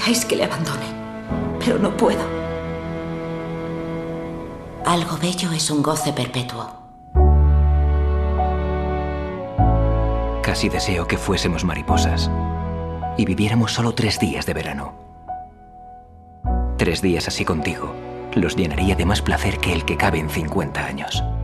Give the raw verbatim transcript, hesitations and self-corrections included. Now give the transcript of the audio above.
dejáis que le abandone, pero no puedo. Algo bello es un goce perpetuo. Casi deseo que fuésemos mariposas y viviéramos solo tres días de verano. Tres días así contigo los llenaría de más placer que el que cabe en cincuenta años.